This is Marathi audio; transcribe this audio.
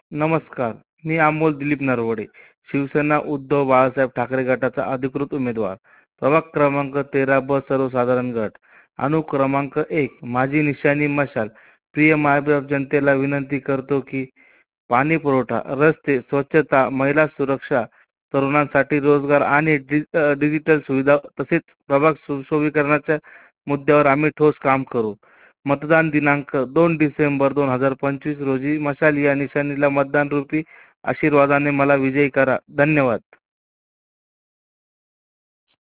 नमस्कार. मी अमोल दिलीप नरवडे, शिवसेना उद्धव बाळासाहेब ठाकरे गटाचा अधिकृत उमेदवार, प्रभाग क्रमांक 13 ब सर्वसाधारण गट, अनुक्रमांक 1. माझी निशाणी मशाल. प्रिय मायबाप जनतेला विनंती करतो की पाणी पुरवठा, रस्ते, स्वच्छता, महिला सुरक्षा, तरुणांसाठी रोजगार आणि डिजिटल सुविधा तसेच प्रभाग सुशोभीकरणाच्या मुद्द्यावर आम्ही ठोस काम करू. मतदान दिनांक 2 डिसेंबर 2025 रोजी मशाल या निशाणीला मतदान रूपी आशीर्वादाने मला विजयी करा. धन्यवाद.